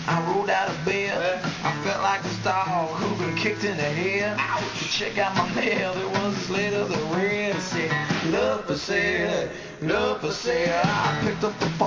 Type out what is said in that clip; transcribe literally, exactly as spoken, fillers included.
I rolled out of bed. I felt like a dog who got kicked in the head. Check out my mail. There was this letter that read, it said, love for sale, love for sale. I picked up the phone.